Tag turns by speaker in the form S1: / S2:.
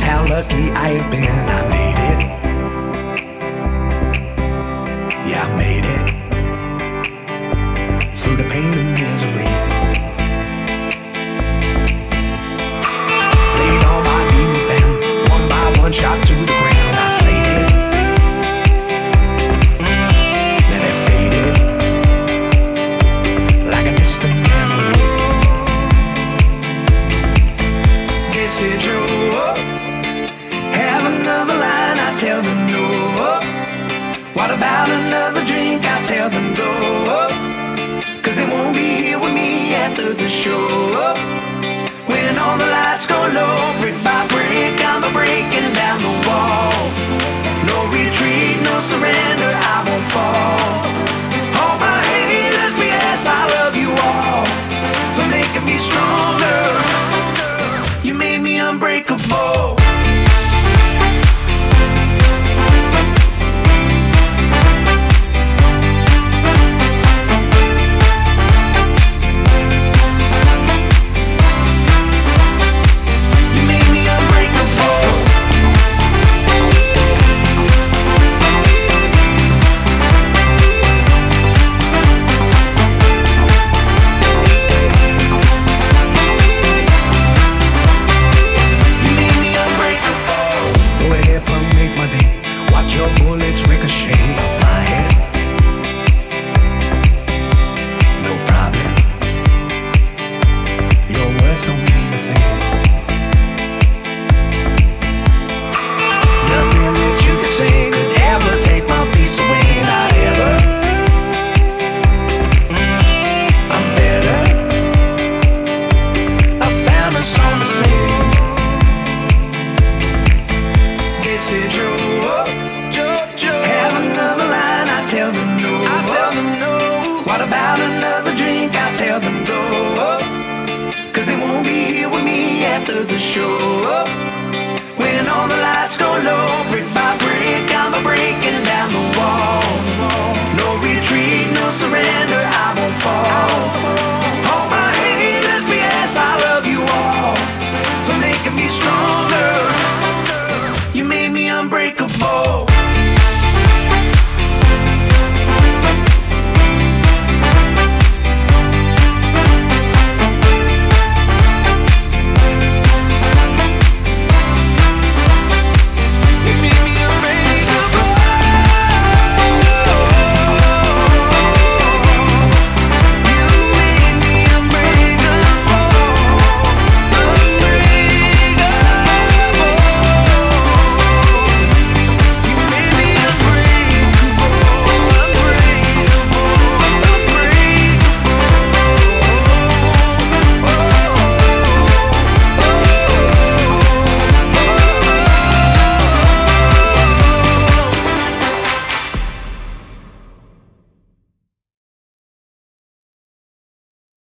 S1: how lucky I have been. I made it. Yeah, I made it. Through the pain and misery. Laid all my demons down, one by one, shot to the ground. I slayed it. Then it faded like a distant memory. This is true. Have another line, I tell them no. What about another drink? I tell them go. Cause they won't be here with me after the show. When all the lights go low, brick by brick, I'm breaking down the wall. No retreat, no surrender, I won't fall. All my haters, yes, I love you all for making me stronger. You made me unbreakable. Your bullets ricochet off my head. No problem. Your words don't mean a thing. Nothing that you could say could ever take my peace away. Not ever. I'm better. I found a song to sing. This is true. Have another line, I tell them no. I tell them no. What about another drink? I tell them go. Cause they won't be here with me after the show. When all the lights go low, brick by brick, I'm breaking down the wall. No retreat, no surrender, I won't fall.